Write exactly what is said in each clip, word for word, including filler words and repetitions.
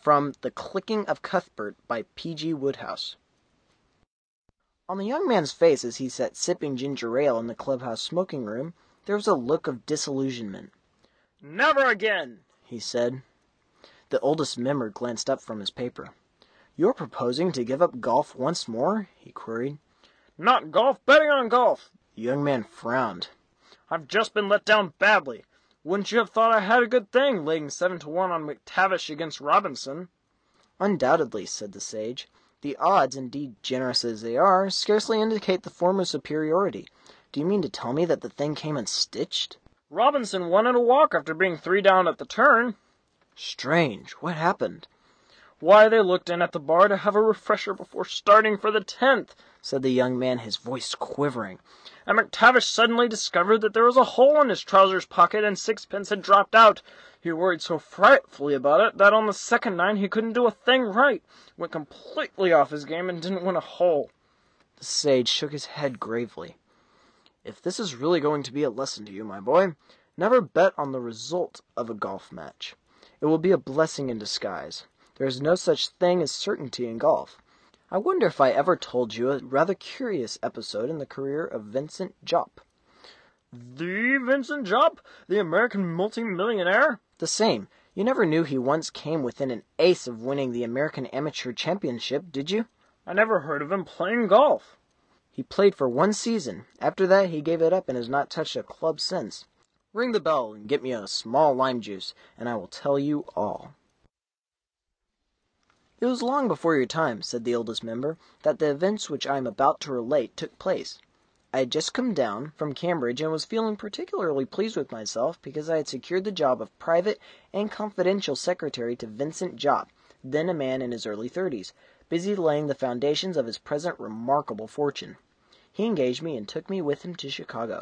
From The Clicking of Cuthbert by P G Wodehouse. On the young man's face as he sat sipping ginger ale in the clubhouse smoking room, there was a look of disillusionment. "Never again," he said. The oldest member glanced up from his paper. "You're proposing to give up golf once more?" he queried. "Not golf, betting on golf." The young man frowned. "I've just been let down badly. Wouldn't you have thought I had a good thing, laying seven to one on McTavish against Robinson?" "Undoubtedly," said the sage. "The odds, indeed generous as they are, scarcely indicate the former's superiority. Do you mean to tell me that the thing came unstitched?" "Robinson won at a walk after being three down at the turn." "Strange. What happened?" "Why, they looked in at the bar to have a refresher before starting for the tenth," said the young man, his voice quivering. "And McTavish suddenly discovered that there was a hole in his trousers pocket and sixpence had dropped out. He worried so frightfully about it that on the second nine he couldn't do a thing right, went completely off his game and didn't win a hole." The sage shook his head gravely. "If this is really going to be a lesson to you, my boy, never bet on the result of a golf match. It will be a blessing in disguise. There is no such thing as certainty in golf. I wonder if I ever told you a rather curious episode in the career of Vincent Jopp." "The Vincent Jopp? The American multi-millionaire?" "The same. You never knew he once came within an ace of winning the American Amateur Championship, did you?" "I never heard of him playing golf." "He played for one season. After that he gave it up and has not touched a club since. Ring the bell and get me a small lime juice, and I will tell you all." "It was long before your time," said the oldest member, "that the events which I am about to relate took place. I had just come down from Cambridge and was feeling particularly pleased with myself because I had secured the job of private and confidential secretary to Vincent Jopp, then a man in his early thirties, busy laying the foundations of his present remarkable fortune. He engaged me and took me with him to Chicago.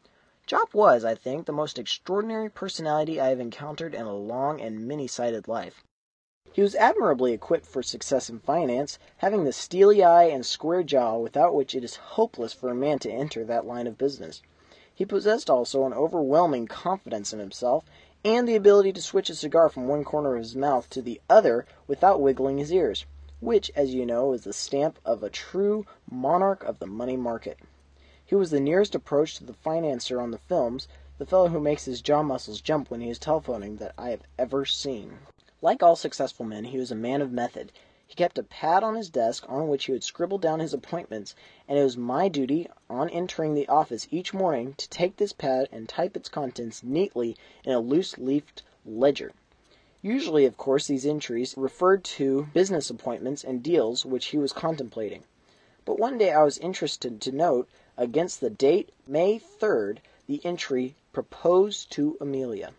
Jopp was, I think, the most extraordinary personality I have encountered in a long and many-sided life. He was admirably equipped for success in finance, having the steely eye and square jaw without which it is hopeless for a man to enter that line of business. He possessed also an overwhelming confidence in himself, and the ability to switch a cigar from one corner of his mouth to the other without wiggling his ears, which, as you know, is the stamp of a true monarch of the money market. He was the nearest approach to the financier on the films, the fellow who makes his jaw muscles jump when he is telephoning, that I have ever seen. Like all successful men, he was a man of method. He kept a pad on his desk on which he would scribble down his appointments, and it was my duty on entering the office each morning to take this pad and type its contents neatly in a loose-leafed ledger. Usually, of course, these entries referred to business appointments and deals which he was contemplating. But one day I was interested to note, against the date May third, the entry "Proposed to Amelia."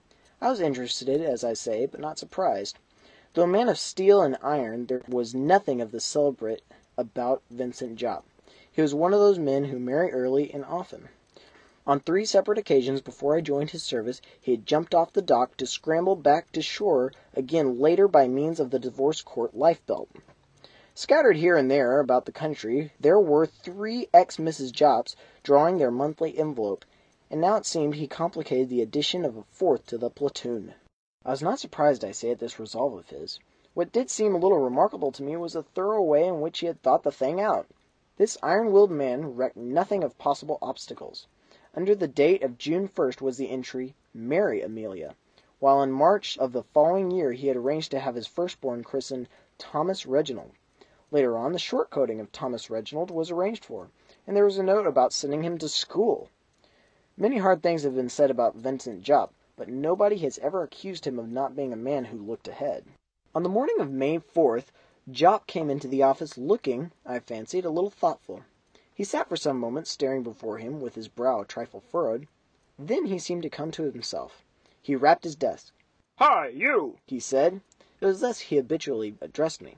I was interested, as I say, but not surprised. Though a man of steel and iron, there was nothing of the celebrate about Vincent Jopp. He was one of those men who marry early and often. On three separate occasions before I joined his service, he had jumped off the dock to scramble back to shore again later by means of the divorce court lifebelt. Scattered here and there about the country, there were three ex-Missus Jopps drawing their monthly envelope, and now it seemed he complicated the addition of a fourth to the platoon. I was not surprised, I say, at this resolve of his. What did seem a little remarkable to me was the thorough way in which he had thought the thing out. This iron-willed man recked nothing of possible obstacles. Under the date of June first was the entry, "Marry Amelia," while in March of the following year he had arranged to have his firstborn christened Thomas Reginald. Later on, the short-coating of Thomas Reginald was arranged for, and there was a note about sending him to school. Many hard things have been said about Vincent Jopp, but nobody has ever accused him of not being a man who looked ahead. On the morning of May fourth, Jopp came into the office looking, I fancied, a little thoughtful. He sat for some moments staring before him, with his brow a trifle furrowed. Then he seemed to come to himself. He rapped his desk. "Hi, you!" he said. It was thus he habitually addressed me.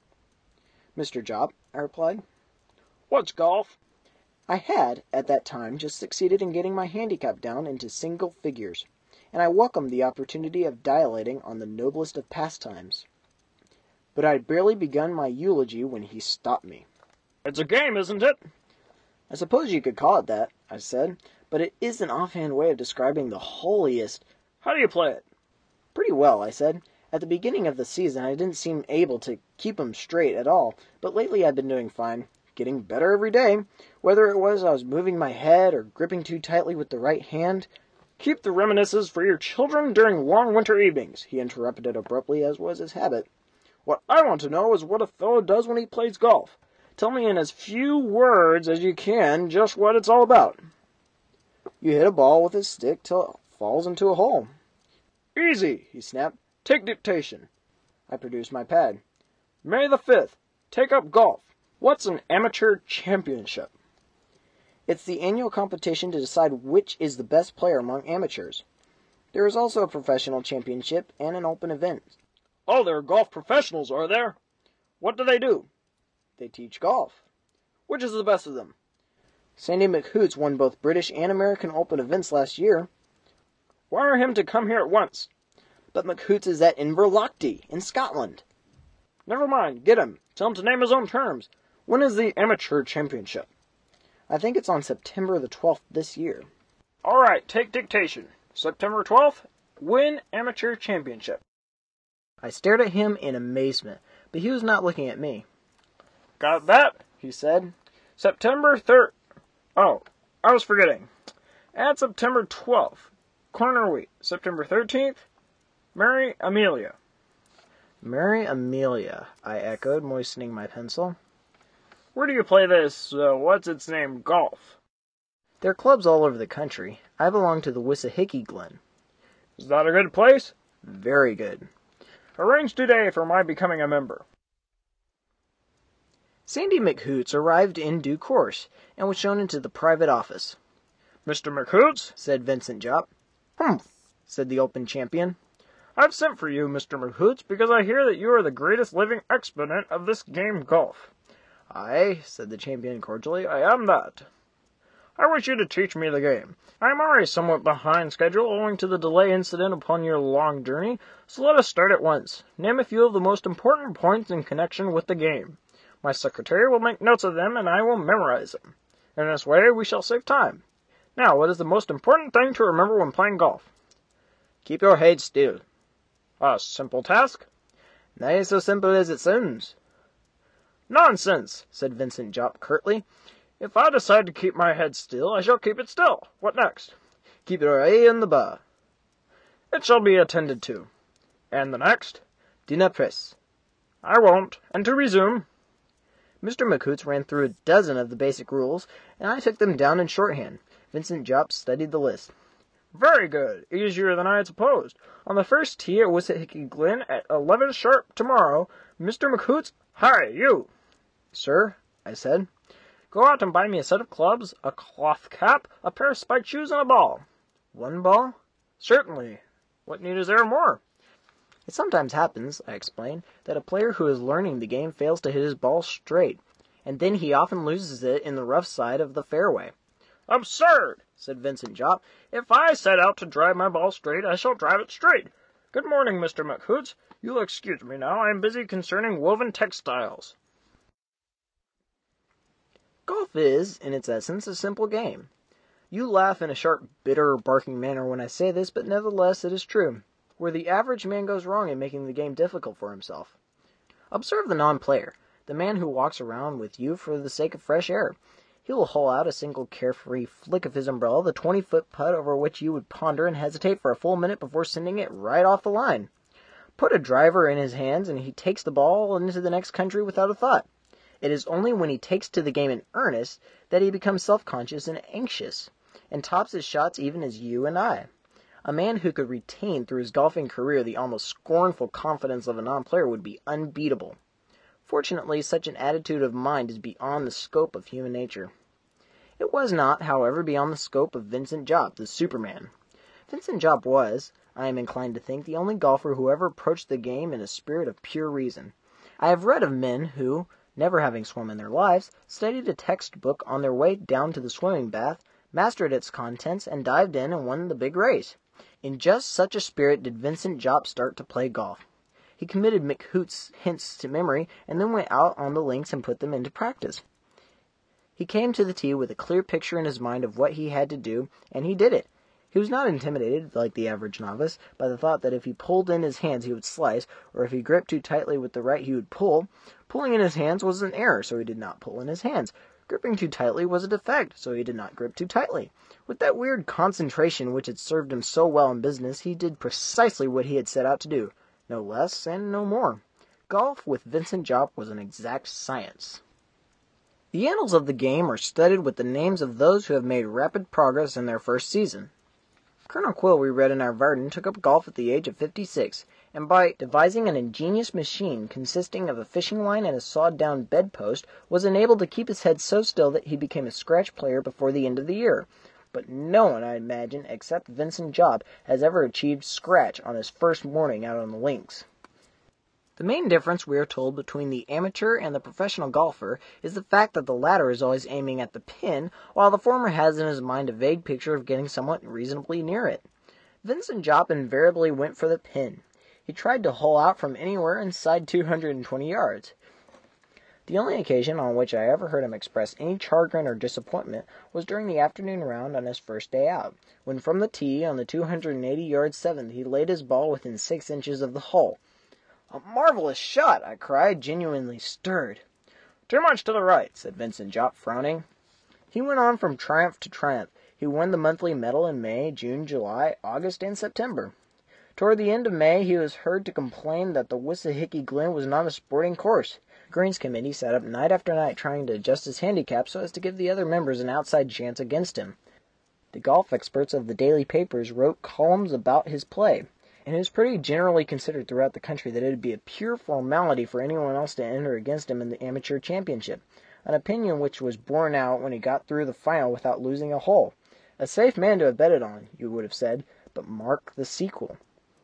"Mister Jopp," I replied. "What's golf?" I had, at that time, just succeeded in getting my handicap down into single figures, and I welcomed the opportunity of dilating on the noblest of pastimes. But I had barely begun my eulogy when he stopped me. "It's a game, isn't it?" "I suppose you could call it that," I said, "but it is an offhand way of describing the holiest—" "How do you play it?" "Pretty well," I said. At the beginning of the season, I didn't seem able to keep 'em straight at all, but lately I've been doing fine, getting better every day. Whether it was I was moving my head or gripping too tightly with the right hand. Keep the reminiscences for your children during long winter evenings, he interrupted it abruptly, as was his habit. What I want to know is what a fellow does when he plays golf. Tell me in as few words as you can just what it's all about. You hit a ball with a stick till it falls into a hole. Easy, he snapped. Take dictation. I produced my pad. May the fifth. Take up golf. What's an amateur championship? It's the annual competition to decide which is the best player among amateurs. There is also a professional championship and an open event. Oh, there are golf professionals, are there? What do they do? They teach golf. Which is the best of them? Sandy McHoots won both British and American Open events last year. Wire him to come here at once. But McHoots is at Inverlochty, in Scotland. Never mind, get him. Tell him to name his own terms. When is the amateur championship? I think it's on September the twelfth this year. All right, take dictation. September twelfth, win amateur championship. I stared at him in amazement, but he was not looking at me. Got that? He said. September third. Oh, I was forgetting. Add September twelfth. Corner week. September thirteenth. Mary Amelia. Mary Amelia, I echoed, moistening my pencil. Where do you play this, uh, what's its name, golf? There are clubs all over the country. I belong to the Wissahicky Glen. Is that a good place? Very good. Arrange today for my becoming a member. Sandy McHoots arrived in due course, and was shown into the private office. Mister McHoots? Said Vincent Jopp. Humph, said the Open champion. I've sent for you, Mister McHoots, because I hear that you are the greatest living exponent of this game golf. Aye, said the champion cordially, I am that. I wish you to teach me the game. I am already somewhat behind schedule owing to the delay incident upon your long journey, so let us start at once. Name a few of the most important points in connection with the game. My secretary will make notes of them, and I will memorize them. In this way, we shall save time. Now, what is the most important thing to remember when playing golf? Keep your head still. A simple task? Not so simple as it sounds. Nonsense, said Vincent Jopp curtly. If I decide to keep my head still, I shall keep it still. What next? Keep your eye on the bar. It shall be attended to. And the next? Do not press. I won't. And to resume. Mister McHoots ran through a dozen of the basic rules, and I took them down in shorthand. Vincent Jopp studied the list. Very good. Easier than I had supposed. On the first tee at Wissahicky Glen at eleven sharp tomorrow, Mister McHoots, hi, you. Sir, I said. Go out and buy me a set of clubs, a cloth cap, a pair of spiked shoes, and a ball. One ball? Certainly. What need is there more? It sometimes happens, I explained, that a player who is learning the game fails to hit his ball straight, and then he often loses it in the rough side of the fairway. Absurd, said Vincent Jopp. If I set out to drive my ball straight, I shall drive it straight. Good morning, Mister McHoots. You'll excuse me now. I am busy concerning woven textiles. Golf is, in its essence, a simple game. You laugh in a sharp, bitter, barking manner when I say this, but nevertheless it is true. Where the average man goes wrong in making the game difficult for himself. Observe the non-player, the man who walks around with you for the sake of fresh air. He will haul out a single carefree flick of his umbrella, the twenty-foot putt over which you would ponder and hesitate for a full minute before sending it right off the line. Put a driver in his hands, and he takes the ball into the next country without a thought. It is only when he takes to the game in earnest that he becomes self-conscious and anxious, and tops his shots even as you and I. A man who could retain through his golfing career the almost scornful confidence of a non-player would be unbeatable. Fortunately, such an attitude of mind is beyond the scope of human nature. It was not, however, beyond the scope of Vincent Jopp, the Superman. Vincent Jopp was, I am inclined to think, the only golfer who ever approached the game in a spirit of pure reason. I have read of men who, never having swum in their lives, studied a textbook on their way down to the swimming bath, mastered its contents, and dived in and won the big race. In just such a spirit did Vincent Jopp start to play golf. He committed McHoots' hints to memory, and then went out on the links and put them into practice. He came to the tee with a clear picture in his mind of what he had to do, and he did it. He was not intimidated, like the average novice, by the thought that if he pulled in his hands he would slice, or if he gripped too tightly with the right he would pull. Pulling in his hands was an error, so he did not pull in his hands. Gripping too tightly was a defect, so he did not grip too tightly. With that weird concentration which had served him so well in business, he did precisely what he had set out to do, no less and no more. Golf with Vincent Jopp was an exact science. The annals of the game are studded with the names of those who have made rapid progress in their first season. Colonel Quill, we read in our Varden, took up golf at the age of fifty-six, and by devising an ingenious machine consisting of a fishing line and a sawed-down bedpost, was enabled to keep his head so still that he became a scratch player before the end of the year. But no one, I imagine, except Vincent Jopp, has ever achieved scratch on his first morning out on the links. The main difference, we are told, between the amateur and the professional golfer is the fact that the latter is always aiming at the pin, while the former has in his mind a vague picture of getting somewhat reasonably near it. Vincent Jopp invariably went for the pin. He tried to hole out from anywhere inside two hundred twenty yards. The only occasion on which I ever heard him express any chagrin or disappointment was during the afternoon round on his first day out, when from the tee on the two hundred eighty-yard seventh he laid his ball within six inches of the hole. "A marvelous shot!" I cried, genuinely stirred. "Too much to the right," said Vincent Jopp, frowning. He went on from triumph to triumph. He won the monthly medal in May, June, July, August, and September. Toward the end of May he was heard to complain that the Wissahicky Glen was not a sporting course. Green's committee sat up night after night trying to adjust his handicap so as to give the other members an outside chance against him. The golf experts of the daily papers wrote columns about his play, and it was pretty generally considered throughout the country that it would be a pure formality for anyone else to enter against him in the amateur championship, an opinion which was borne out when he got through the final without losing a hole. A safe man to have betted on, you would have said, but mark the sequel.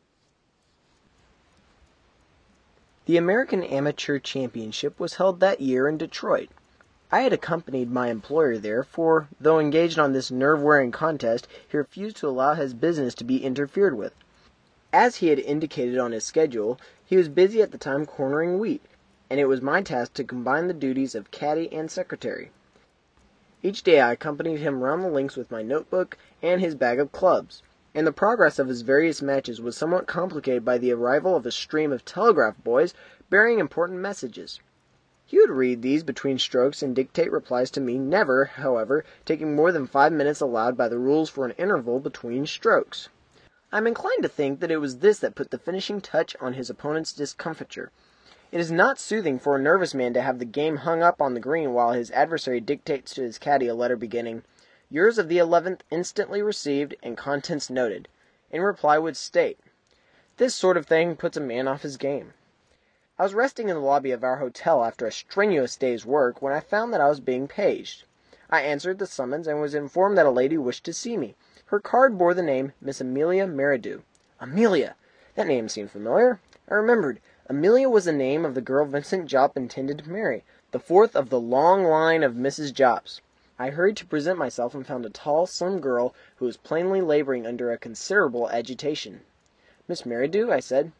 The American Amateur Championship was held that year in Detroit. I had accompanied my employer there, for, though engaged on this nerve-wearing contest, he refused to allow his business to be interfered with. As he had indicated on his schedule, he was busy at the time cornering wheat, and it was my task to combine the duties of caddy and secretary. Each day I accompanied him round the links with my notebook and his bag of clubs, and the progress of his various matches was somewhat complicated by the arrival of a stream of telegraph boys bearing important messages. He would read these between strokes and dictate replies to me, never, however, taking more than five minutes allowed by the rules for an interval between strokes. I am inclined to think that it was this that put the finishing touch on his opponent's discomfiture. It is not soothing for a nervous man to have the game hung up on the green while his adversary dictates to his caddy a letter beginning, "Yours of the eleventh instantly received and contents noted," in reply would state. This sort of thing puts a man off his game. I was resting in the lobby of our hotel after a strenuous day's work when I found that I was being paged. I answered the summons and was informed that a lady wished to see me. Her card bore the name Miss Amelia Merridew. Amelia! That name seemed familiar. I remembered. Amelia was the name of the girl Vincent Jopp intended to marry, the fourth of the long line of Missus Jopps. I hurried to present myself and found a tall, slim girl who was plainly laboring under a considerable agitation. "Miss Merridew?" I said.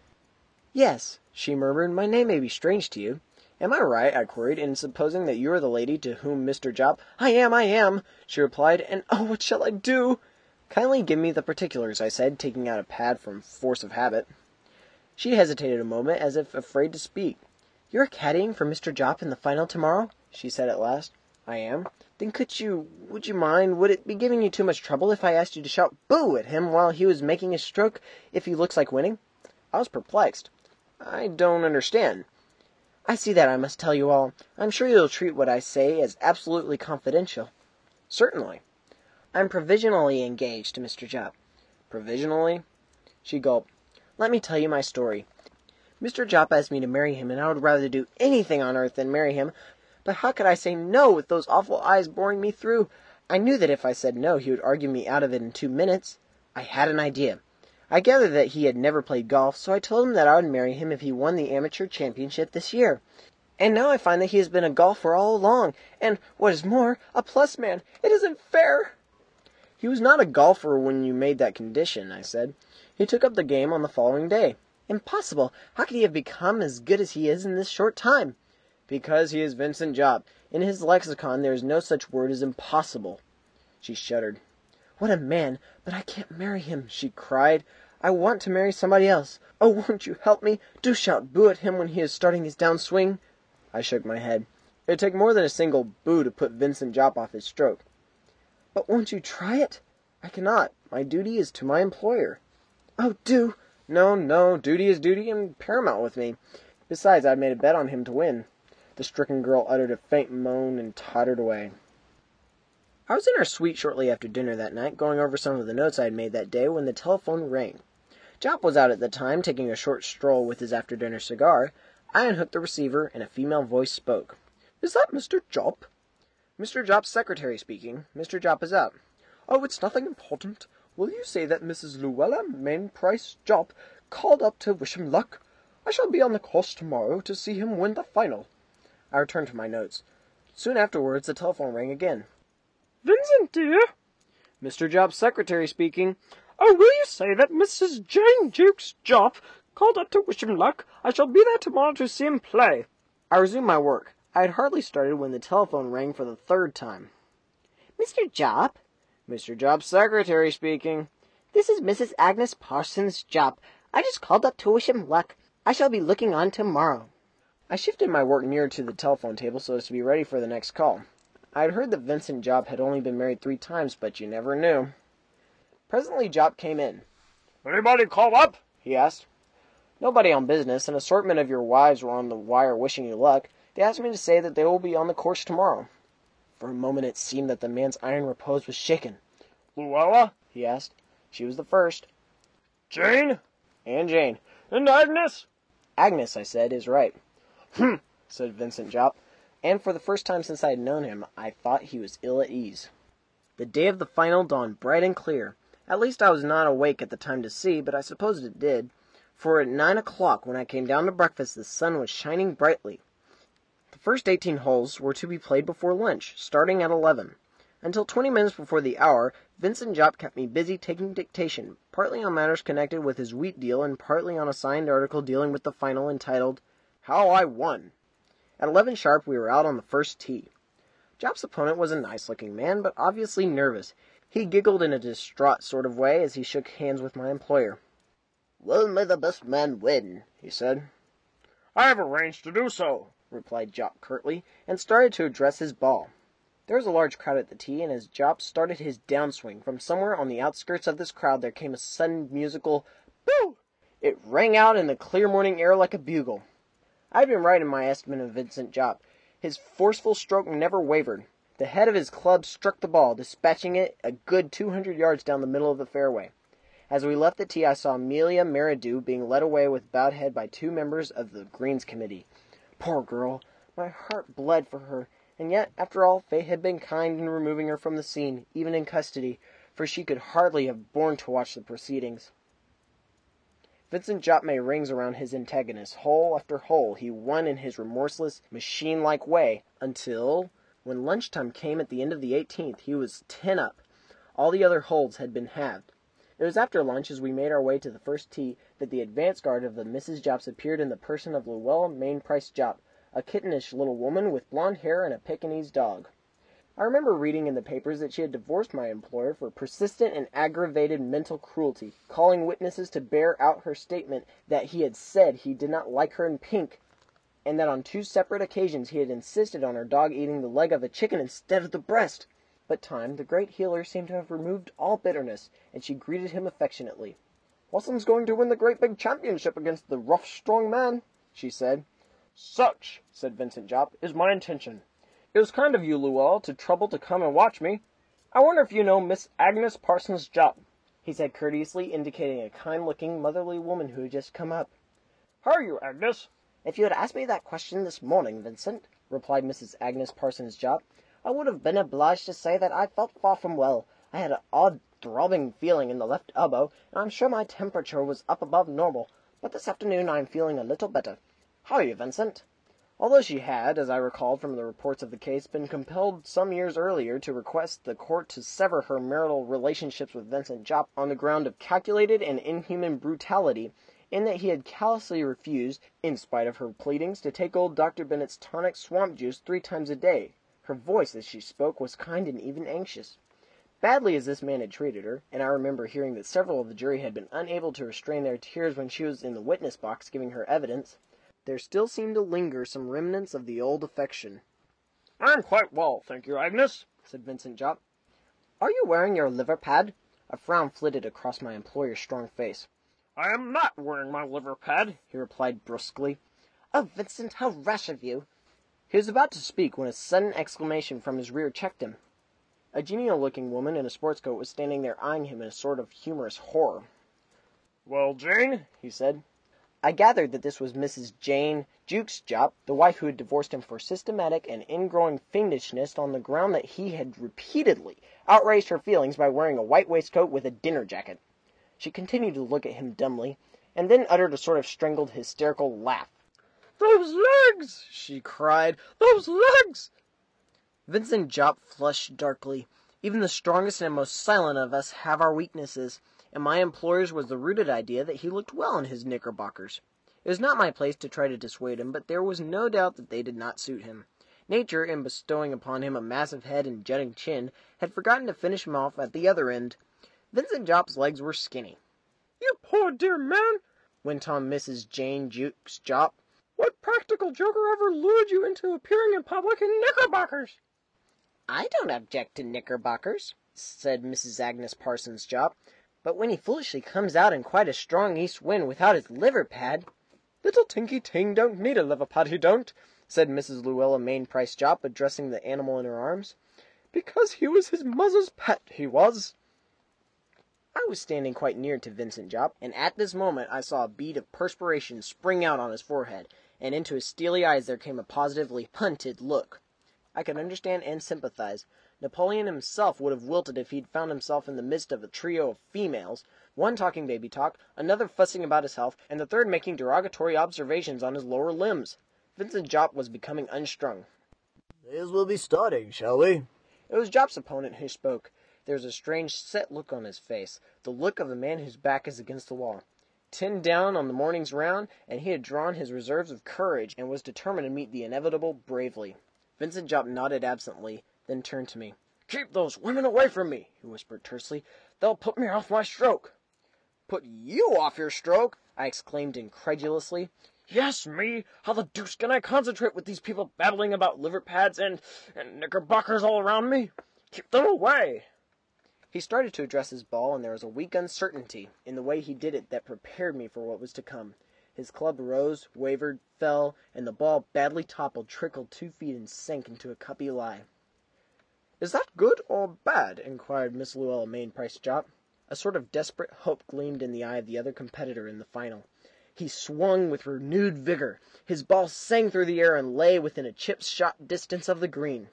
"Yes," she murmured. "My name may be strange to you." "Am I right," I queried, "in supposing that you are the lady to whom Mister Jopp—" "I am, I am," she replied, "and oh, what shall I do?" "Kindly give me the particulars," I said, taking out a pad from force of habit. She hesitated a moment, as if afraid to speak. "You are caddying for Mister Jopp in the final tomorrow?" she said at last. "I am." "Then could you, would you mind, would it be giving you too much trouble if I asked you to shout 'Boo!' at him while he was making his stroke, if he looks like winning?" I was perplexed. "I don't understand." "I see that I must tell you all. I'm sure you'll treat what I say as absolutely confidential." "Certainly." "I'm provisionally engaged to Mister Jopp." "Provisionally?" She gulped. "Let me tell you my story. Mister Jopp asked me to marry him, and I would rather do anything on earth than marry him. But how could I say no with those awful eyes boring me through? I knew that if I said no, he would argue me out of it in two minutes. I had an idea. I gathered that he had never played golf, so I told him that I would marry him if he won the amateur championship this year. And now I find that he has been a golfer all along, and, what is more, a plus man. It isn't fair." "He was not a golfer when you made that condition," I said. "He took up the game on the following day." "Impossible! How could he have become as good as he is in this short time?" "Because he is Vincent Jopp. In his lexicon there is no such word as impossible." She shuddered. What a man! But I can't marry him," she cried. "I want to marry somebody else. Oh, won't you help me? Do shout boo at him when he is starting his downswing." I shook my head. It would take more than a single boo to put Vincent Jopp off his stroke. "But won't you try it?" "I cannot. My duty is to my employer." "Oh, do!" "No, no. Duty is duty and paramount with me. Besides, I had made a bet on him to win." The stricken girl uttered a faint moan and tottered away. I was in our suite shortly after dinner that night, going over some of the notes I had made that day, when the telephone rang. Jopp was out at the time, taking a short stroll with his after-dinner cigar. I unhooked the receiver, and a female voice spoke. "Is that Mister Jopp?" "Mister Jopp's secretary speaking. Mister Jopp is out." "Oh, it's nothing important. Will you say that Missus Luella Mainprice Jopp called up to wish him luck? I shall be on the course tomorrow to see him win the final." I returned to my notes. Soon afterwards the telephone rang again. "Vincent, dear?" "Mister Jopp's secretary speaking." "Oh, will you say that Missus Jane Jukes Jopp called up to wish him luck? I shall be there tomorrow to see him play." I resumed my work. I had hardly started when the telephone rang for the third time. "Mister Jopp?" "Mister Jopp's secretary speaking." "This is Missus Agnes Parsons Jopp. I just called up to wish him luck. I shall be looking on tomorrow." I shifted my work nearer to the telephone table so as to be ready for the next call. I had heard that Vincent Jopp had only been married three times, but you never knew. Presently Jopp came in. "Anybody call up?" he asked. "Nobody on business. An assortment of your wives were on the wire wishing you luck. They asked me to say that they will be on the course tomorrow." For a moment it seemed that the man's iron repose was shaken. "Luella?" he asked. "She was the first." "Jane?" "And Jane." "And Agnes?" "Agnes," I said, "is right." "Hm," said Vincent Jopp, and for the first time since I had known him, I thought he was ill at ease. The day of the final dawned bright and clear. At least I was not awake at the time to see, but I supposed it did, for at nine o'clock when I came down to breakfast the sun was shining brightly. The first eighteen holes were to be played before lunch, starting at eleven. Until twenty minutes before the hour, Vincent Jopp kept me busy taking dictation, partly on matters connected with his wheat deal and partly on a signed article dealing with the final entitled, "How I Won." At eleven sharp we were out on the first tee. Jopp's opponent was a nice-looking man, but obviously nervous. He giggled in a distraught sort of way as he shook hands with my employer. "Well, may the best man win," he said. "I have arranged to do so," replied Jopp curtly, and started to address his ball. There was a large crowd at the tee, and as Jopp started his downswing, from somewhere on the outskirts of this crowd there came a sudden musical "boo!" It rang out in the clear morning air like a bugle. I had been right in my estimate of Vincent Jopp. His forceful stroke never wavered. The head of his club struck the ball, dispatching it a good two hundred yards down the middle of the fairway. As we left the tee, I saw Amelia Merridew being led away with bowed head by two members of the Greens Committee. Poor girl! My heart bled for her. And yet, after all, fate had been kind in removing her from the scene, even in custody, for she could hardly have borne to watch the proceedings. Vincent Jopp made rings around his antagonist. Hole after hole he won in his remorseless, machine-like way, until, when lunchtime came at the end of the eighteenth, he was ten up. All the other holes had been halved. It was after lunch, as we made our way to the first tee, that the advance guard of the Misses Jopps appeared in the person of Luella Mainprice Jopp, a kittenish little woman with blonde hair and a Pekingese dog. I remember reading in the papers that she had divorced my employer for persistent and aggravated mental cruelty, calling witnesses to bear out her statement that he had said he did not like her in pink, and that on two separate occasions he had insisted on her dog eating the leg of a chicken instead of the breast. But time, the great healer, seemed to have removed all bitterness, and she greeted him affectionately. "Wassum's going to win the great big championship against the rough, strong man," she said. "Such," said Vincent Jopp, "is my intention. It was kind of you, Luella, to trouble to come and watch me. I wonder if you know Miss Agnes Parsons Jopp," he said courteously, indicating a kind-looking, motherly woman who had just come up. "How are you, Agnes?" "If you had asked me that question this morning, Vincent," replied Missus Agnes Parsons Jopp, "I would have been obliged to say that I felt far from well. I had an odd throbbing feeling in the left elbow, and I'm sure my temperature was up above normal. But this afternoon I am feeling a little better. How are you, Vincent?" Although she had, as I recalled from the reports of the case, been compelled some years earlier to request the court to sever her marital relationships with Vincent Jopp on the ground of calculated and inhuman brutality, in that he had callously refused, in spite of her pleadings, to take old Doctor Bennett's tonic swamp juice three times a day, her voice, as she spoke, was kind and even anxious. badly as this man had treated her, and I remember hearing that several of the jury had been unable to restrain their tears when she was in the witness box giving her evidence, there still seemed to linger some remnants of the old affection. "I'm quite well, thank you, Agnes," said Vincent Jopp. "Are you wearing your liver pad?" A frown flitted across my employer's strong face. "I am not wearing my liver pad," he replied brusquely. "Oh, Vincent, how rash of you!" He was about to speak when a sudden exclamation from his rear checked him. A genial-looking woman in a sports coat was standing there eyeing him in a sort of humorous horror. "Well, Jane," he said. I gathered that this was Missus Jane Jukes Jopp, the wife who had divorced him for systematic and ingrowing fiendishness on the ground that he had repeatedly outraged her feelings by wearing a white waistcoat with a dinner jacket. She continued to look at him dumbly, and then uttered a sort of strangled, hysterical laugh. "Those legs!" she cried. "Those legs!" Vincent Jopp flushed darkly. Even the strongest and most silent of us have our weaknesses, and my employer's was the rooted idea that he looked well in his knickerbockers. It was not my place to try to dissuade him, but there was no doubt that they did not suit him. Nature, in bestowing upon him a massive head and jutting chin, had forgotten to finish him off at the other end. Vincent Jopp's legs were skinny. "You poor dear man," went on Missus Jane Jukes Jopp. "What practical joker ever lured you into appearing in public in knickerbockers?" "I don't object to knickerbockers," said Missus Agnes Parsons Jopp, "but when he foolishly comes out in quite a strong east wind without his liver pad—" "Little Tinky Ting don't need a liver pad, he don't," said Missus Luella Mainprice Jopp, addressing the animal in her arms. "Because he was his mother's pet, he was." I was standing quite near to Vincent Jopp, and at this moment I saw a bead of perspiration spring out on his forehead, and into his steely eyes there came a positively hunted look. I could understand and sympathize. Napoleon himself would have wilted if he'd found himself in the midst of a trio of females, one talking baby talk, another fussing about his health, and the third making derogatory observations on his lower limbs. Vincent Jopp was becoming unstrung. "May as well be starting, shall we?" It was Jopp's opponent who spoke. There was a strange set look on his face, the look of a man whose back is against the wall. Ten down on the morning's round, and he had drawn his reserves of courage, and was determined to meet the inevitable bravely. Vincent Jopp nodded absently, then turned to me. "Keep those women away from me," he whispered tersely. "They'll put me off my stroke." "Put you off your stroke?" I exclaimed incredulously. "Yes, me. How the deuce can I concentrate with these people babbling about liver pads and, and knickerbockers all around me? Keep them away." He started to address his ball, and there was a weak uncertainty in the way he did it that prepared me for what was to come. His club rose, wavered, fell, and the ball, badly toppled, trickled two feet and sank into a cuppy lie. "Is that good or bad?" inquired Miss Luella Mainprice Jopp. A sort of desperate hope gleamed in the eye of the other competitor in the final. He swung with renewed vigor. His ball sang through the air and lay within a chip-shot distance of the green.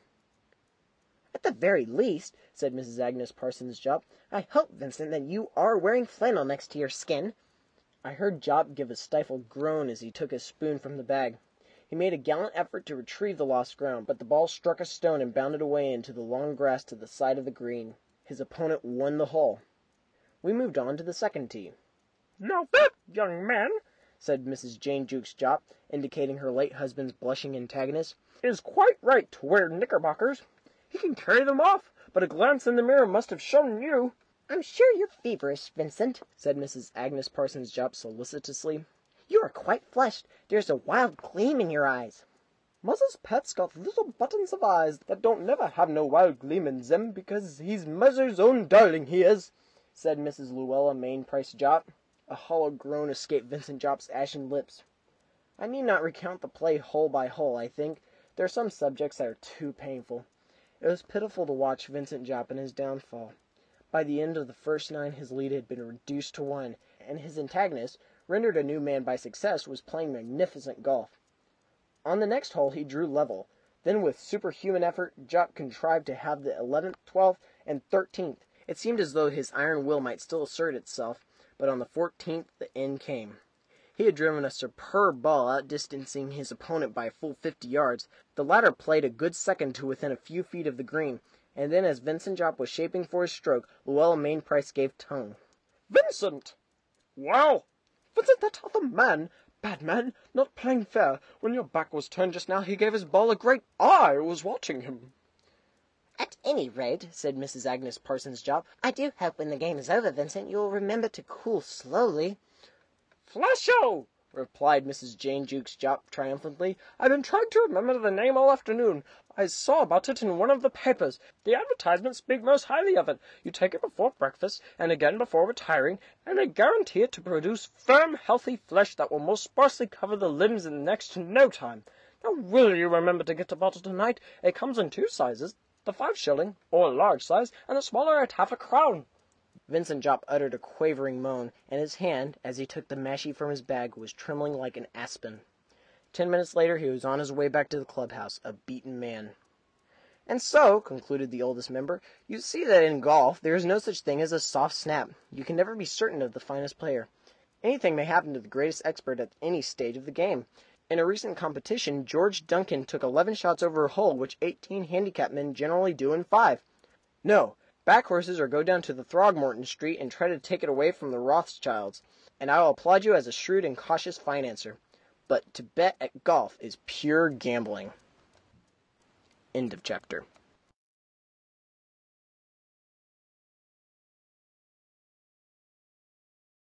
"At the very least," said Missus Agnes Parsons Jopp, "I hope, Vincent, that you are wearing flannel next to your skin." I heard Jopp give a stifled groan as he took his spoon from the bag. He made a gallant effort to retrieve the lost ground, but the ball struck a stone and bounded away into the long grass to the side of the green. His opponent won the hole. We moved on to the second tee. "Now that, young man," said Missus Jane Jukes Jopp, indicating her late husband's blushing antagonist, "is quite right to wear knickerbockers. He can carry them off, but a glance in the mirror must have shown you—" "I'm sure you're feverish, Vincent," said Missus Agnes Parsons Jopp solicitously. "You are quite flushed. There's a wild gleam in your eyes." "Muzzel's pet's got little buttons of eyes that don't never have no wild gleam in them, because he's Muzzer's own darling, he is," said Missus Luella Mainprice Jopp. A hollow groan escaped Vincent Jopp's ashen lips. I need not recount the play hole by hole, I think. There are some subjects that are too painful. It was pitiful to watch Vincent Jopp in his downfall. By the end of the first nine his lead had been reduced to one, and his antagonist, rendered a new man by success, was playing magnificent golf. On the next hole he drew level. Then with superhuman effort Jopp contrived to have the eleventh, twelfth, and thirteenth. It seemed as though his iron will might still assert itself, but on the fourteenth the end came. He had driven a superb ball, outdistancing his opponent by a full fifty yards. The latter played a good second to within a few feet of the green, and then as Vincent Jopp was shaping for his stroke, Luella Mainprice gave tongue. "Vincent!" "Well?" "Vincent, that other man, bad man, not playing fair. When your back was turned just now, he gave his ball a great eye. I was watching him." At any rate, said Missus Agnes Parsons Jopp, I do hope when the game is over, Vincent, you'll remember to cool slowly. Flasho! replied Missus Jane Jukes Jopp triumphantly. I've been trying to remember the name all afternoon. I saw about it in one of the papers. The advertisements speak most highly of it. You take it before breakfast, and again before retiring, and they guarantee it to produce firm, healthy flesh that will most sparsely cover the limbs in next to no time. Now will you remember to get the bottle tonight? It comes in two sizes, the five shilling, or large size, and the smaller at half a crown. Vincent Jopp uttered a quavering moan, and his hand, as he took the mashie from his bag, was trembling like an aspen. Ten minutes later he was on his way back to the clubhouse, a beaten man. And so, concluded the oldest member, you see that in golf there is no such thing as a soft snap. You can never be certain of the finest player. Anything may happen to the greatest expert at any stage of the game. In a recent competition, George Duncan took eleven shots over a hole which eighteen handicap men generally do in five. No, back horses or go down to the Throgmorton Street and try to take it away from the Rothschilds, and I will applaud you as a shrewd and cautious financer. But to bet at golf is pure gambling. End of chapter.